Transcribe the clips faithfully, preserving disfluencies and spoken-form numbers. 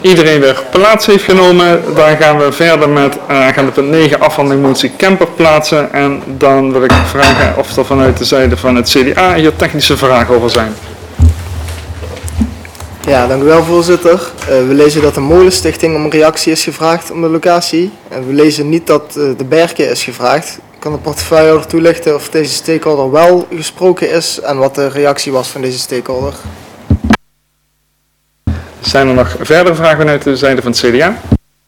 Iedereen weer plaats heeft genomen, dan gaan we verder met uh, agenda punt negen, afhandeling motie camperplaatsen. En dan wil ik vragen of er vanuit de zijde van het C D A hier technische vragen over zijn. Ja, dank u wel, voorzitter. Uh, we lezen dat de Molenstichting om een reactie is gevraagd om de locatie. En we lezen niet dat uh, de Berken is gevraagd. Kan de portefeuillehouder toelichten of deze stakeholder wel gesproken is en wat de reactie was van deze stakeholder? Zijn er nog verdere vragen vanuit de zijde van het C D A?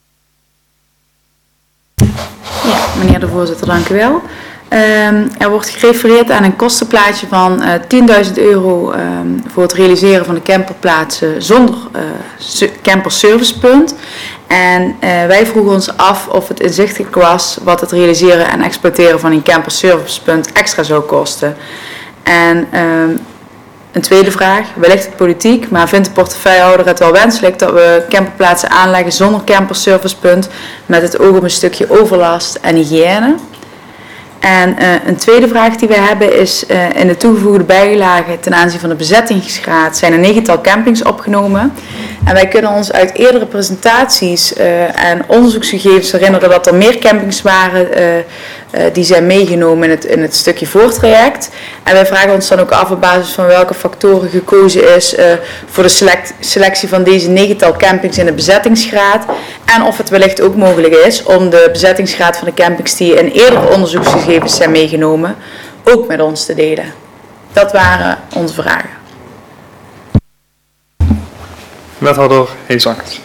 Ja, meneer de voorzitter, dank u wel. Um, er wordt gerefereerd aan een kostenplaatje van uh, tienduizend euro um, voor het realiseren van de camperplaatsen zonder uh, camperservicepunt. En uh, wij vroegen ons af of het inzichtelijk was wat het realiseren en exploiteren van een camperservicepunt extra zou kosten. En um, een tweede vraag, wellicht het politiek, maar vindt de portefeuillehouder het wel wenselijk dat we camperplaatsen aanleggen zonder camperservicepunt met het oog op een stukje overlast en hygiëne? En uh, een tweede vraag die wij hebben is, uh, in de toegevoegde bijlage ten aanzien van de bezettingsgraad zijn er negental campings opgenomen. En wij kunnen ons uit eerdere presentaties uh, en onderzoeksgegevens herinneren dat er meer campings waren uh, uh, die zijn meegenomen in het, in het stukje voortraject. En wij vragen ons dan ook af op basis van welke factoren gekozen is uh, voor de select, selectie van deze negental campings in de bezettingsgraad. En of het wellicht ook mogelijk is om de bezettingsgraad van de campings die in eerdere onderzoeksgegevens zijn meegenomen ook met ons te delen. Dat waren onze vragen. Wethouder Heesakkers.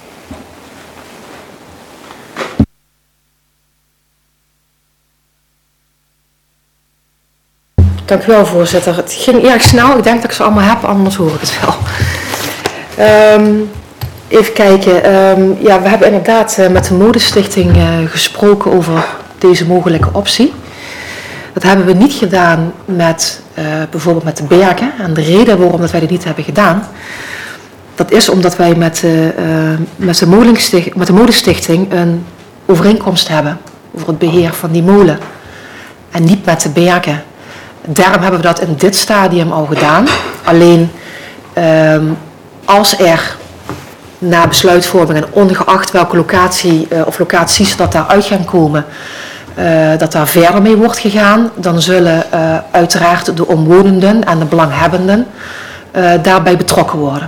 Dank u wel, voorzitter. Het ging erg snel. Ik denk dat ik ze allemaal heb, anders hoor ik het wel. Um, even kijken. Um, ja, we hebben inderdaad uh, met de Molenstichting uh, gesproken over deze mogelijke optie. Dat hebben we niet gedaan met uh, bijvoorbeeld met de Berken. En de reden waarom dat wij dit niet hebben gedaan, dat is omdat wij met, uh, met, de Molenstichting, met de Molenstichting een overeenkomst hebben over het beheer van die molen. En niet met de Berken. Daarom hebben we dat in dit stadium al gedaan. Alleen um, als er na besluitvorming en ongeacht welke locatie uh, of locaties dat daar uit gaan komen, uh, dat daar verder mee wordt gegaan, dan zullen uh, uiteraard de omwonenden en de belanghebbenden uh, daarbij betrokken worden.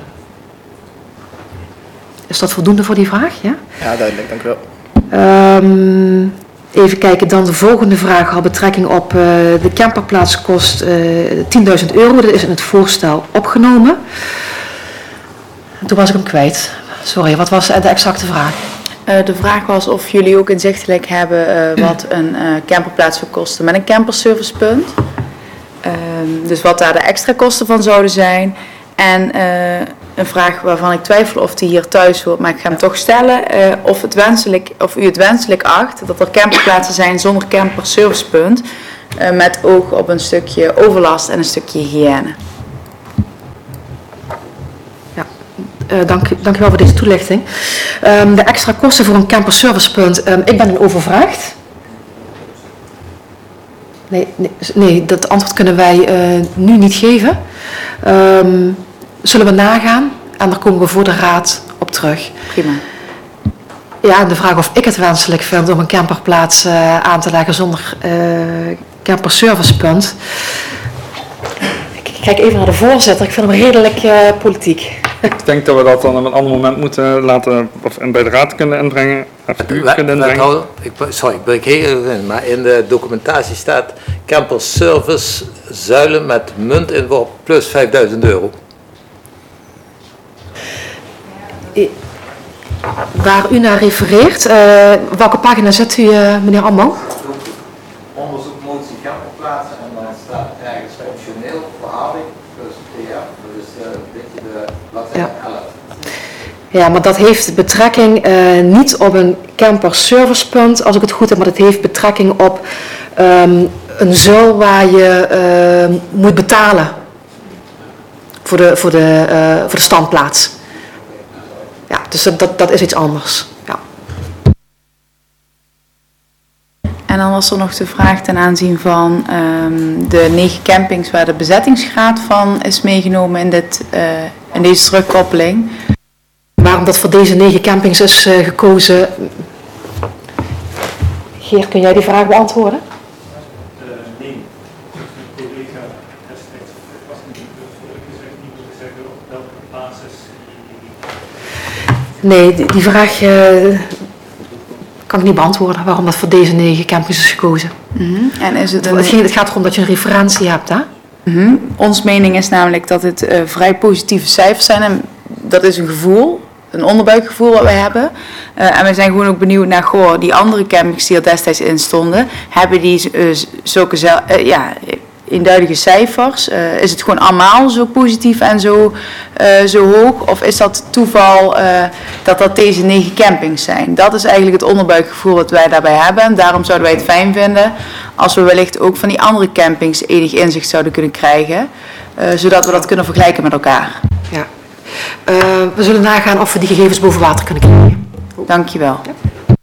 Is dat voldoende voor die vraag? Ja, ja duidelijk, dank u wel. Um, even kijken, dan de volgende vraag had betrekking op uh, de camperplaats kost uh, tienduizend euro. Dat is in het voorstel opgenomen. Toen was ik hem kwijt. Sorry, wat was de exacte vraag? Uh, de vraag was of jullie ook inzichtelijk hebben uh, wat een uh, camperplaats zou kosten met een camperservicepunt. Uh, dus wat daar de extra kosten van zouden zijn. En uh, een vraag waarvan ik twijfel of die hier thuis hoort, maar ik ga hem toch stellen. Uh, of, het wenselijk, of u het wenselijk acht dat er camperplaatsen zijn zonder camperservicepunt. Uh, met oog op een stukje overlast en een stukje hygiëne. Ja, uh, dank, dank u wel voor deze toelichting. Um, de extra kosten voor een camperservicepunt. Um, ik ben een overvraagd. Nee, nee, nee, dat antwoord kunnen wij uh, nu niet geven. Um, zullen we nagaan en daar komen we voor de raad op terug. Prima. Ja, de vraag of ik het wenselijk vind om een camperplaats uh, aan te leggen zonder uh, camperservicepunt. Ik kijk even naar de voorzitter, ik vind hem redelijk uh, politiek. Ik denk dat we dat dan op een ander moment moeten laten, of bij de raad kunnen inbrengen. Of u We, kunnen inbrengen. ik, sorry, ik ben heel in, maar in de documentatie staat camperservice zuilen met muntinworp plus vijfduizend euro. Waar u naar refereert, uh, welke pagina zet u, uh, meneer Ammo? Onderzoek motie camperplaatsen en dan staat ergens functioneel verhaling plus P F, dat is uh, een beetje de bladzijde elf. Ja, maar dat heeft betrekking uh, niet op een camperservicepunt, als ik het goed heb, maar dat heeft betrekking op um, een zuil waar je uh, moet betalen voor de, voor de, uh, voor de standplaats. Ja, dus dat, dat is iets anders. Ja. En dan was er nog de vraag ten aanzien van um, de negen campings waar de bezettingsgraad van is meegenomen in, dit, uh, in deze terugkoppeling. Waar waarom dat voor deze negen campings is uh, gekozen. Geert, kun jij die vraag beantwoorden? Uh, nee, mijn collega destijds was niet gezegd, niet moet zeggen op welke basis. Nee, die, die vraag uh, kan ik niet beantwoorden waarom dat voor deze negen campings is gekozen. Mm-hmm. En is het, een... het, ging, het gaat erom dat je een referentie hebt, hè? Mm-hmm. Ons mening is namelijk dat het uh, vrij positieve cijfers zijn en dat is een gevoel, een onderbuikgevoel wat wij hebben. Uh, en we zijn gewoon ook benieuwd naar, goh, die andere campings die er destijds in stonden, hebben die uh, zulke zel- uh, ja, eenduidige cijfers? Uh, is het gewoon allemaal zo positief en zo, uh, zo hoog? Of is dat toeval uh, dat dat deze negen campings zijn? Dat is eigenlijk het onderbuikgevoel wat wij daarbij hebben. En daarom zouden wij het fijn vinden als we wellicht ook van die andere campings enig inzicht zouden kunnen krijgen. Uh, zodat we dat kunnen vergelijken met elkaar. Ja. Uh, we zullen nagaan of we die gegevens boven water kunnen krijgen. Dankjewel. Ja.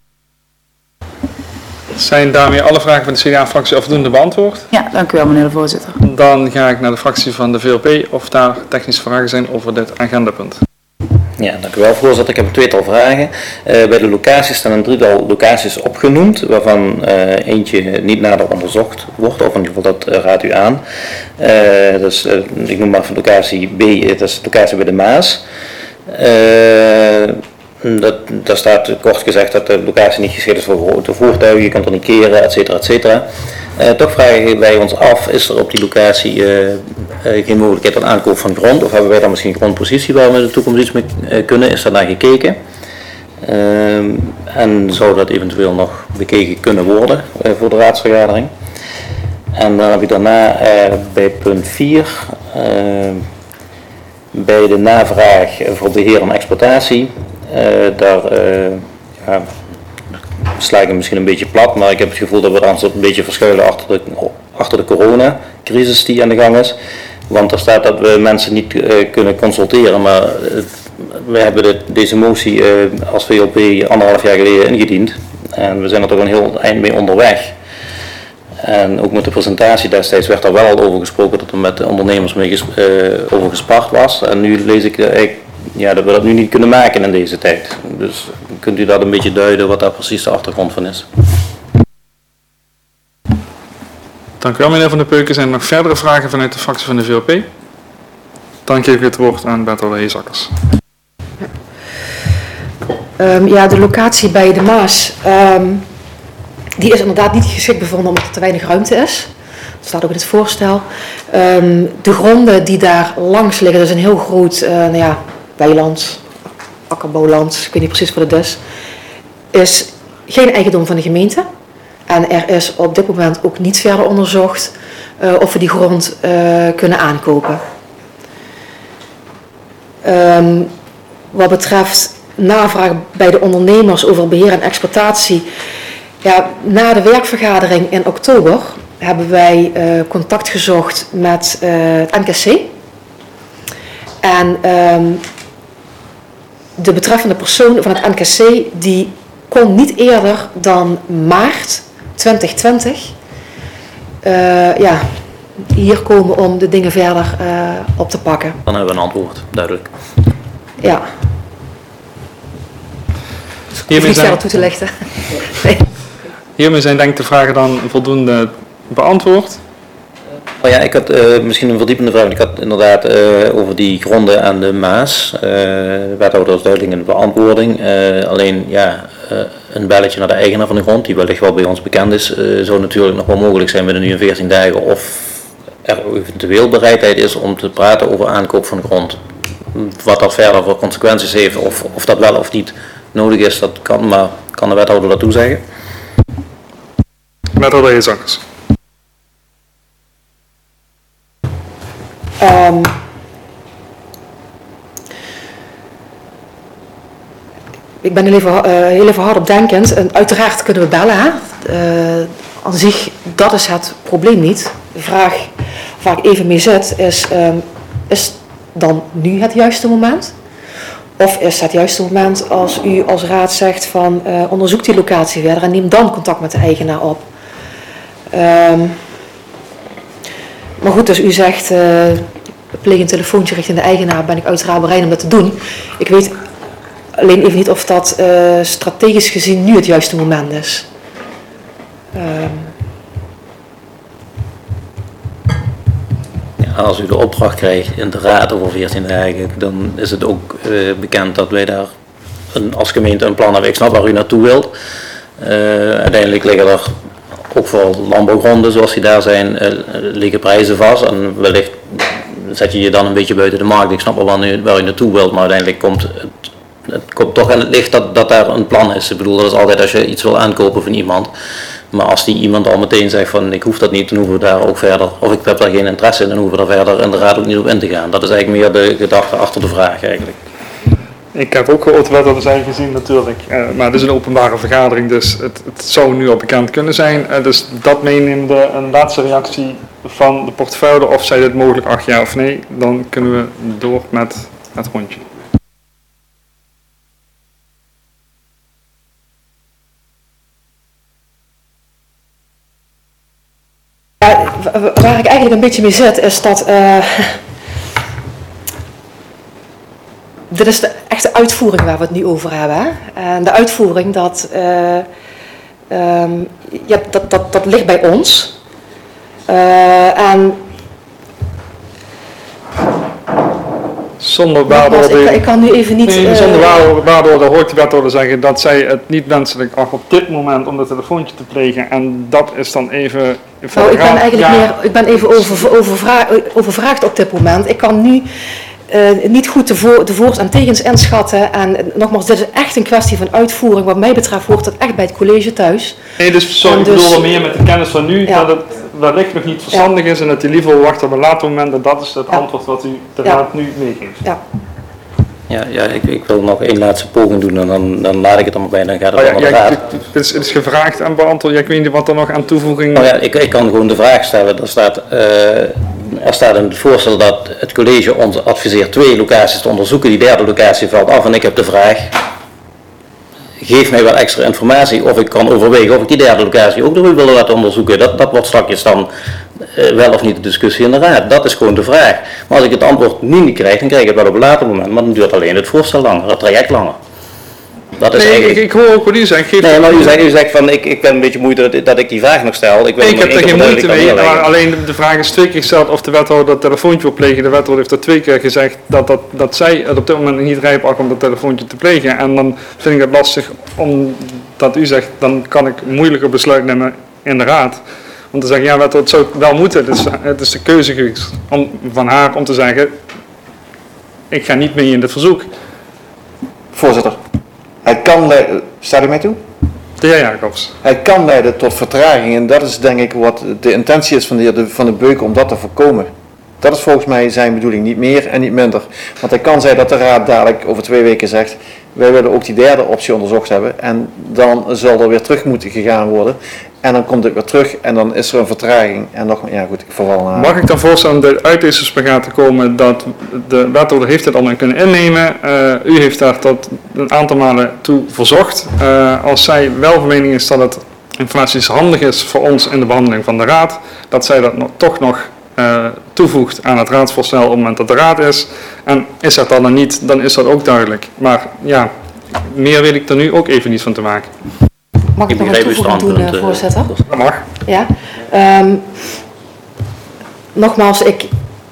Zijn daarmee alle vragen van de C D A-fractie afdoende beantwoord? Ja, dank u wel, meneer de voorzitter. Dan ga ik naar de fractie van de V L P of daar technische vragen zijn over dit agendapunt. Ja, dank u wel, voorzitter. Ik heb een tweetal vragen. Uh, bij de locaties staan een drietal locaties opgenoemd, waarvan uh, eentje niet nader onderzocht wordt, of in ieder geval dat uh, raadt u aan. Uh, dus, uh, ik noem maar van locatie B, dat is de locatie bij de Maas. Uh, Dat, daar staat kort gezegd dat de locatie niet geschikt is voor grote voertuigen, je kunt er niet keren, et cetera, et cetera. Uh, toch vragen wij ons af, is er op die locatie uh, uh, geen mogelijkheid tot aankoop van grond? Of hebben wij daar misschien grondpositie waar we in de toekomst iets mee uh, kunnen? Is daar naar gekeken? Uh, en zou dat eventueel nog bekeken kunnen worden uh, voor de raadsvergadering? En dan heb ik daarna uh, bij punt vier, uh, bij de navraag voor beheer en exploitatie. Uh, daar uh, ja, sla ik hem misschien een beetje plat, maar ik heb het gevoel dat we dan een beetje verschuilen achter de, achter de coronacrisis die aan de gang is. Want er staat dat we mensen niet uh, kunnen consulteren, maar uh, we hebben de, deze motie uh, als V L P anderhalf jaar geleden ingediend. En we zijn er toch een heel eind mee onderweg. En ook met de presentatie destijds werd er wel al over gesproken dat er met de ondernemers mee ges, uh, over gespart was. En nu lees ik uh, ja, dat we dat nu niet kunnen maken in deze tijd. Dus kunt u dat een beetje duiden wat daar precies de achtergrond van is? Dank u wel, meneer Van der Peuken. Zijn er nog verdere vragen vanuit de fractie van de V L P? Dan geef ik het woord aan Bertel Heesakkers. Um, ja, de locatie bij de Maas, um, die is inderdaad niet geschikt bevonden omdat er te weinig ruimte is. Dat staat ook in het voorstel. Um, de gronden die daar langs liggen, dat is een heel groot uh, nou ja, weiland, akkerbouwland, ik weet niet precies wat het is, is geen eigendom van de gemeente. En er is op dit moment ook niet verder onderzocht uh, of we die grond uh, kunnen aankopen. Um, wat betreft navraag bij de ondernemers over beheer en exploitatie. Ja, na de werkvergadering in oktober hebben wij uh, contact gezocht met uh, het N K C. En um, de betreffende persoon van het N K C die kon niet eerder dan maart twintig twintig uh, ja, hier komen om de dingen verder uh, op te pakken. Dan hebben we een antwoord, duidelijk. Ja. Ik hoef niet verder toe te lichten. Nee. Hiermee zijn denk ik de vragen dan voldoende beantwoord. Oh ja, ik had uh, misschien een verdiepende vraag. Ik had inderdaad uh, over die gronden aan de Maas. Uh, de wethouder was duidelijk in de beantwoording. Uh, alleen ja, uh, een belletje naar de eigenaar van de grond, die wellicht wel bij ons bekend is, uh, zou natuurlijk nog wel mogelijk zijn binnen nu in veertien dagen. Of er eventueel bereidheid is om te praten over aankoop van de grond. Wat dat verder voor consequenties heeft, of, of dat wel of niet nodig is, dat kan, maar kan de wethouder dat toezeggen? Wethouder Heesakkers. Um, ik ben heel even, uh, heel even hard op denkend. En uiteraard kunnen we bellen. Hè? Uh, aan zich, dat is het probleem niet. De vraag waar ik even mee zit is, um, is dan nu het juiste moment? Of is het juiste moment als u als raad zegt van uh, onderzoek die locatie verder en neem dan contact met de eigenaar op? Um, maar goed, dus u zegt, uh, pleeg een telefoontje richting de eigenaar, ben ik uiteraard bereid om dat te doen. Ik weet alleen even niet of dat uh, strategisch gezien nu het juiste moment is. Um. Ja, als u de opdracht krijgt in de raad over veertien dagen, dan is het ook uh, bekend dat wij daar een, als gemeente een plan hebben. Ik snap waar u naartoe wilt. Uh, uiteindelijk liggen er ook voor landbouwgronden zoals die daar zijn, uh, liggen prijzen vast en wellicht zet je je dan een beetje buiten de markt. Ik snap wel waar u, waar u naartoe wilt, maar uiteindelijk komt het, het komt toch aan het licht dat, dat daar een plan is. Ik bedoel, dat is altijd als je iets wil aankopen van iemand. Maar als die iemand al meteen zegt van ik hoef dat niet, dan hoeven we daar ook verder, of ik heb daar geen interesse in, dan hoeven we daar verder in de raad ook niet op in te gaan. Dat is eigenlijk meer de gedachte achter de vraag eigenlijk. Ik heb ook gehoord wat er zijn gezien natuurlijk, uh, maar het is een openbare vergadering, dus het, het zou nu al bekend kunnen zijn. Uh, dus dat meenemende een laatste reactie van de portefeuille, of zij dit mogelijk acht ja of nee, dan kunnen we door met het rondje. Ja, waar ik eigenlijk een beetje mee zit is dat uh, dit is de echte uitvoering waar we het nu over hebben. Hè? En de uitvoering dat, uh, um, ja, dat, dat, dat ligt bij ons. Uh, en Zonder waardoor ik, ik kan nu even niet... Nee, uh, zonder waardoor de hoor ik de wethouder zeggen dat zij het niet wenselijk acht op dit moment om dat telefoontje te plegen. En dat is dan even... Nou, ik ben eigenlijk ja. meer, ik ben even over, overvra overvraagd op dit moment. Ik kan nu uh, niet goed de, voor, de voor's en tegens inschatten. En uh, nogmaals, dit is echt een kwestie van uitvoering. Wat mij betreft hoort het echt bij het college thuis. Nee, dus sorry, ik dus, bedoel meer met de kennis van nu, ja. dat het wellicht nog niet verstandig ja. is en dat u liever wil wachten op een later moment. En dat is het ja. antwoord wat u de ja. raad nu meegeeft. Ja. Ja, ja ik, ik wil nog één laatste poging doen en dan, dan laat ik het allemaal bij en dan gaat het oh, ja, onder de ja, raad. Het is, het is gevraagd en beantwoord. Ja, ik weet niet wat er nog aan toevoeging... Nou ja, ik, ik kan gewoon de vraag stellen. Er staat, uh, er staat in het voorstel dat het college ons adviseert twee locaties te onderzoeken. Die derde locatie valt af en ik heb de vraag, geef mij wat extra informatie of ik kan overwegen of ik die derde locatie ook nog wil laten onderzoeken. Dat, dat wordt straks dan uh, wel of niet de discussie in de raad. Dat is gewoon de vraag. Maar als ik het antwoord nu niet krijg, dan krijg ik het wel op een later moment. Maar dan duurt alleen het voorstel langer, het traject langer. Dat is nee, eigenlijk... ik, ik hoor ook wat u zegt. Geef nee, maar u zegt, u zegt van ik, ik ben een beetje moeite dat, dat ik die vraag nog stel. Ik, nee, ik heb er geen moeite mee, maar alleen de vraag is twee keer gesteld of de wethouder dat telefoontje wil plegen. De wethouder heeft er twee keer gezegd dat, dat, dat zij het op dit moment niet rijp acht om dat telefoontje te plegen. En dan vind ik het lastig omdat u zegt, dan kan ik moeilijker besluit nemen in de raad. Om te zeggen, ja wethouder, het zou wel moeten. Het is, het is de keuze geweest om, van haar om te zeggen, ik ga niet mee in dit verzoek. Voorzitter. Het kan leiden, staat u mij toe? De heer Jacobs. Het kan leiden tot vertraging en dat is denk ik wat de intentie is van de heer Van den Beuken om dat te voorkomen. Dat is volgens mij zijn bedoeling, niet meer en niet minder. Want het kan zijn dat de raad dadelijk over twee weken zegt, wij willen ook die derde optie onderzocht hebben en dan zal er weer terug moeten gegaan worden. En dan komt het weer terug en dan is er een vertraging. En nog, ja goed, ik verval naar... Mag ik dan voorstellen dat uit deze spagaat te komen dat de wethouder heeft het allemaal kunnen innemen. Uh, u heeft daar tot een aantal malen toe verzocht. Uh, als zij wel van mening is dat het informatie handig is voor ons in de behandeling van de raad, dat zij dat nog, toch nog uh, toevoegt aan het raadsvoorstel op het moment dat de raad is. En is dat dan niet, dan is dat ook duidelijk. Maar ja, meer weet ik er nu ook even niet van te maken. Mag ik, ik nog een toevoeging doen, uh, voorzitter? Dat mag. Ja. Um, nogmaals, ik,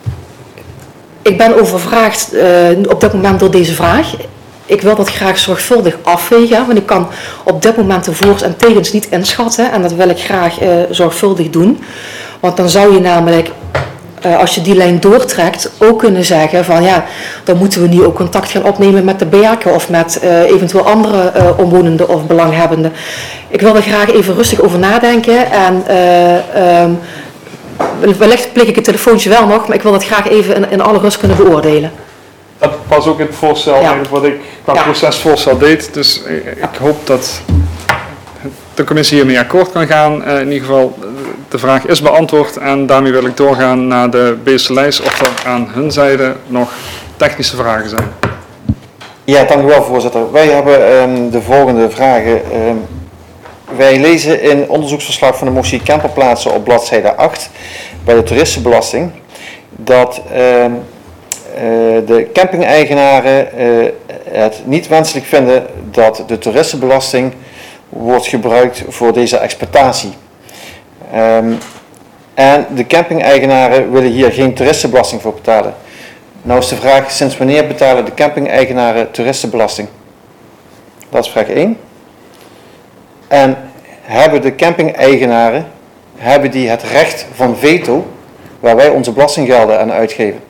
ik ben overvraagd uh, op dit moment door deze vraag. Ik wil dat graag zorgvuldig afwegen, want ik kan op dit moment de voor's en tegens niet inschatten. En dat wil ik graag uh, zorgvuldig doen. Want dan zou je namelijk, uh, als je die lijn doortrekt, ook kunnen zeggen van ja, dan moeten we nu ook contact gaan opnemen met de berken of met uh, eventueel andere uh, omwonenden of belanghebbenden. Ik wil er graag even rustig over nadenken en uh, um, wellicht plik ik het telefoontje wel nog, maar ik wil dat graag even in, in alle rust kunnen beoordelen. Dat was ook het voorstel ja. eigenlijk wat ik qua ja. procesvoorstel deed, dus ik, ik hoop dat de commissie hiermee akkoord kan gaan. Uh, in ieder geval, de vraag is beantwoord en daarmee wil ik doorgaan naar de Beelse lijst of er aan hun zijde nog technische vragen zijn. Ja, dank u wel voorzitter. Wij hebben um, de volgende vragen. Um, wij lezen in onderzoeksverslag van de motie camperplaatsen op bladzijde acht bij de toeristenbelasting dat um, de camping-eigenaren uh, het niet wenselijk vinden dat de toeristenbelasting wordt gebruikt voor deze exploitatie. Um, en de camping-eigenaren willen hier geen toeristenbelasting voor betalen. Nou is de vraag, sinds wanneer betalen de camping-eigenaren toeristenbelasting? Dat is vraag één. En hebben de camping-eigenaren hebben die het recht van veto waar wij onze belastinggelden aan uitgeven?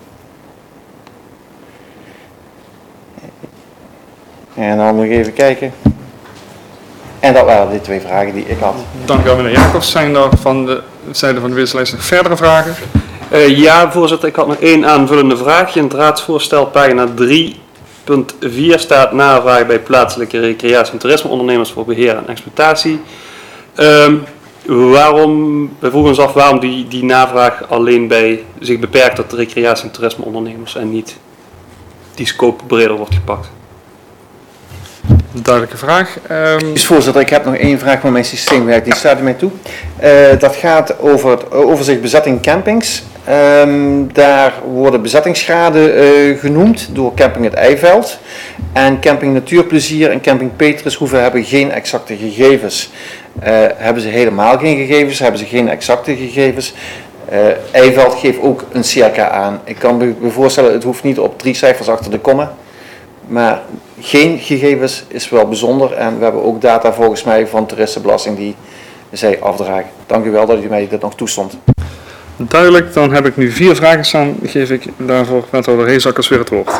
En dan nog even kijken. En dat waren de twee vragen die ik had. Dank u wel, meneer Jacobs. Zijn er van de zijde van de wissellijst nog verdere vragen? Uh, ja, voorzitter, ik had nog één aanvullende vraag. In het raadsvoorstel, pagina drie punt vier staat navraag bij plaatselijke recreatie- en toerismeondernemers voor beheer en exploitatie. Um, waarom, wij vroegen ons af waarom die, die navraag alleen bij zich beperkt tot de recreatie- en toerismeondernemers en niet die scope breder wordt gepakt. Duidelijke vraag. Um... Dus voorzitter, ik heb nog één vraag van mijn systeemwerk, die staat er mij toe. Uh, dat gaat over het overzicht bezetting campings. Um, daar worden bezettingsgraden uh, genoemd door camping Het Eiveld. En camping Natuurplezier en camping Petrushoeve hebben geen exacte gegevens. Uh, hebben ze helemaal geen gegevens, hebben ze geen exacte gegevens. Uh, Eiveld geeft ook een circa aan. Ik kan me voorstellen, het hoeft niet op drie cijfers achter de komma. Maar geen gegevens is wel bijzonder en we hebben ook data volgens mij van toeristenbelasting die zij afdragen. Dank u wel dat u mij dit nog toestond. Duidelijk, dan heb ik nu vier vragen staan. Geef ik daarvoor wethouder Heesakkers weer het woord.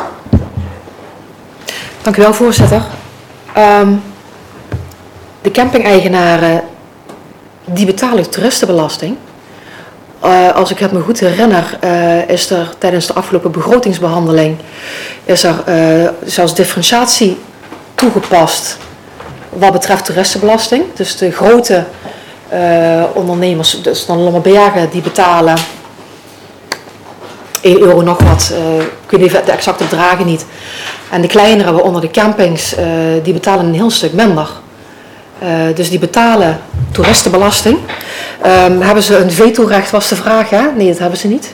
Dank u wel, voorzitter. Um, de camping-eigenaren die betalen toeristenbelasting. Uh, als ik het me goed herinner, uh, is er tijdens de afgelopen begrotingsbehandeling is er uh, zelfs differentiatie toegepast wat betreft toeristenbelasting. Dus de grote uh, ondernemers, dus dan Lommerbergen, die betalen één euro nog wat, uh, ik weet even de exacte bedragen niet. En de kleinere, waaronder de campings, uh, die betalen een heel stuk minder. Uh, dus die betalen toeristenbelasting. Um, hebben ze een vetorecht, was de vraag, hè? Nee, dat hebben ze niet.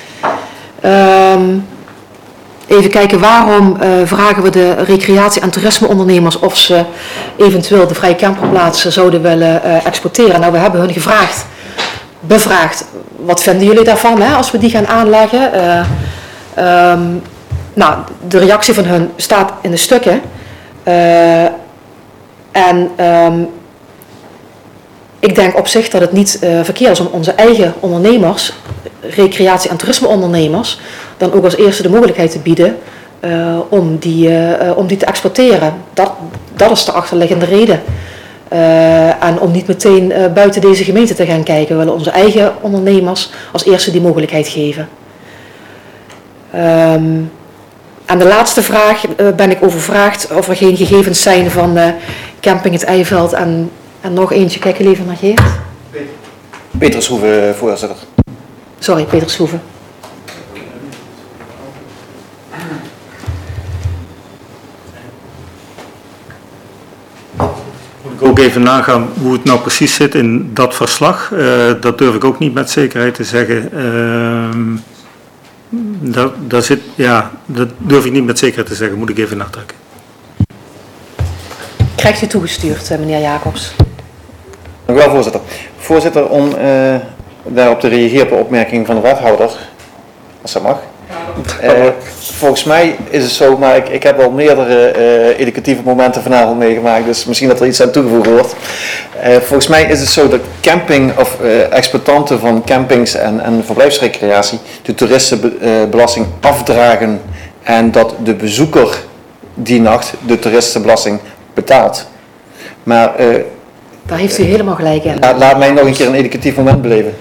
Um, even kijken, waarom uh, vragen we de recreatie- en toerismeondernemers of ze eventueel de vrije camperplaatsen zouden willen uh, exporteren. Nou, we hebben hun gevraagd, bevraagd, wat vinden jullie daarvan, hè, als we die gaan aanleggen? Uh, um, nou, de reactie van hun staat in de stukken. Uh, En um, ik denk op zich dat het niet uh, verkeerd is om onze eigen ondernemers, recreatie- en toerismeondernemers, dan ook als eerste de mogelijkheid te bieden uh, om, die, uh, om die te exporteren. Dat, dat is de achterliggende reden. Uh, en om niet meteen uh, buiten deze gemeente te gaan kijken. We willen onze eigen ondernemers als eerste die mogelijkheid geven. Um, aan de laatste vraag uh, ben ik overvraagd of er geen gegevens zijn van uh, camping Het Eiveld en, en nog eentje. Kijk even naar Geert. Petrushoeve, voorzitter. Sorry, Petrushoeve. Moet ik ook even nagaan hoe het nou precies zit in dat verslag. Uh, dat durf ik ook niet met zekerheid te zeggen. Uh, daar, daar zit, ja, dat durf ik niet met zekerheid te zeggen. Moet ik even natrekken. Krijgt u toegestuurd, meneer Jacobs. Dank u wel, voorzitter. Voorzitter, om uh, daarop te reageren op de opmerking van de wethouder, als dat mag. Uh, volgens mij is het zo, maar ik, ik heb al meerdere uh, educatieve momenten vanavond meegemaakt, dus misschien dat er iets aan toegevoegd wordt. Uh, volgens mij is het zo dat camping of uh, exploitanten van campings en, en verblijfsrecreatie de toeristenbelasting uh, afdragen en dat de bezoeker die nacht de toeristenbelasting betaalt. Maar uh, daar heeft u helemaal gelijk in. La, laat mij nog een keer een educatief moment beleven.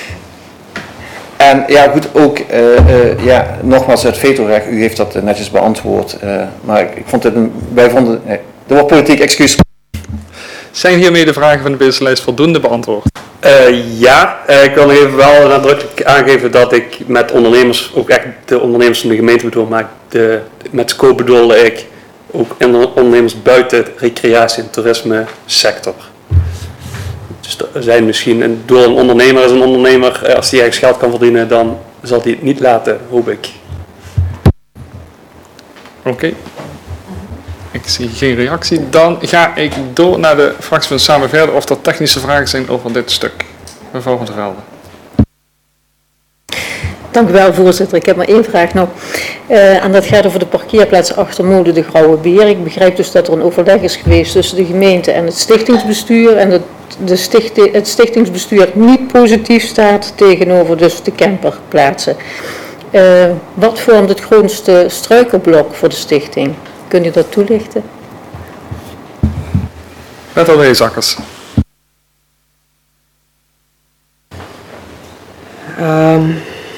En ja, goed, ook, uh, uh, ja, nogmaals het vetorecht, u heeft dat uh, netjes beantwoord. Uh, maar ik, ik vond het, een, wij vonden, nee, er wordt politiek excuus. Zijn hiermee de vragen van de businesslijst voldoende beantwoord? Uh, ja, uh, ik wil nog even wel nadrukkelijk aangeven dat ik met ondernemers, ook echt de ondernemers van de gemeente bedoel, maar de, met scope bedoelde ik ook ondernemers buiten de recreatie- en toerisme sector. Dus er zijn misschien, een, door een ondernemer is een ondernemer, als hij ergens geld kan verdienen, dan zal hij het niet laten, hoop ik. Oké. Ik zie geen reactie. Dan ga ik door naar de fractie van Samen Verder of er technische vragen zijn over dit stuk. Mevrouw van der Velde. Dank u wel, voorzitter. Ik heb maar één vraag nog. Uh, en dat gaat over de parkeerplaats achter Molen de Grauwe Beer. Ik begrijp dus dat er een overleg is geweest tussen de gemeente en het stichtingsbestuur. En dat de stichting, het stichtingsbestuur niet positief staat tegenover dus de camperplaatsen. Uh, wat vormt het grootste struikelblok voor de stichting? Kunt u dat toelichten? Wethouder Heesakkers. Um,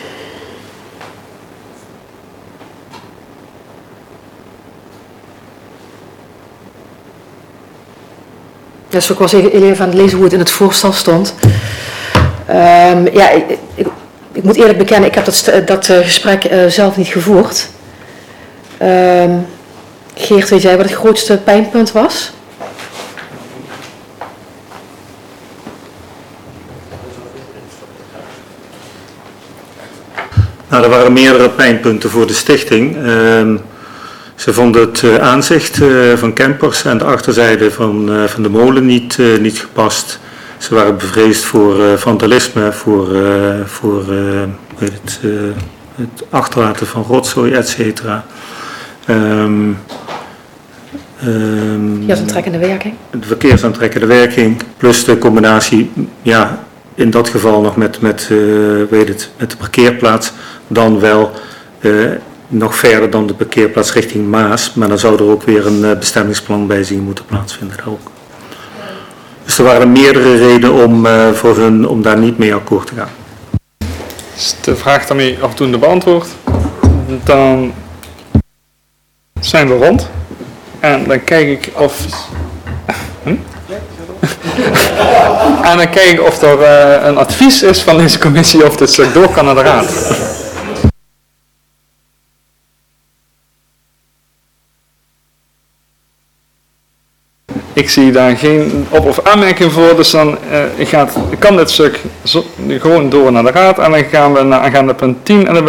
Dus ik was even aan het lezen hoe het in het voorstel stond. Um, ja, ik, ik, ik moet eerlijk bekennen, ik heb dat, dat uh, gesprek uh, zelf niet gevoerd. Um, Geert, weet jij wat het grootste pijnpunt was? Nou, er waren meerdere pijnpunten voor de stichting. Uh, ze vonden het uh, aanzicht uh, van campers aan de achterzijde van, uh, van de molen niet, uh, niet gepast. Ze waren bevreesd voor uh, vandalisme, voor, uh, voor uh, weet het, uh, het achterlaten van rotzooi, et cetera. Um, um, Verkeersaantrekkende werking. De verkeersaantrekkende werking, plus de combinatie, ja, in dat geval nog met, met, uh, weet het, met de parkeerplaats, dan wel uh, nog verder dan de parkeerplaats richting Maas, maar dan zou er ook weer een uh, bestemmingsplan bij zien moeten plaatsvinden. Daar ook. Dus er waren meerdere redenen om, uh, voor hun, om daar niet mee akkoord te gaan. Is de vraag daarmee afdoende beantwoord? Dan zijn we rond. En dan kijk ik of... Hm? En dan kijk ik of er uh, een advies is van deze commissie of dit stuk door kan naar de raad. Ik zie daar geen op- of aanmerking voor, dus dan uh, gaat, kan dit stuk zo, gewoon door naar de raad. En dan gaan we naar agenda punt tien en dan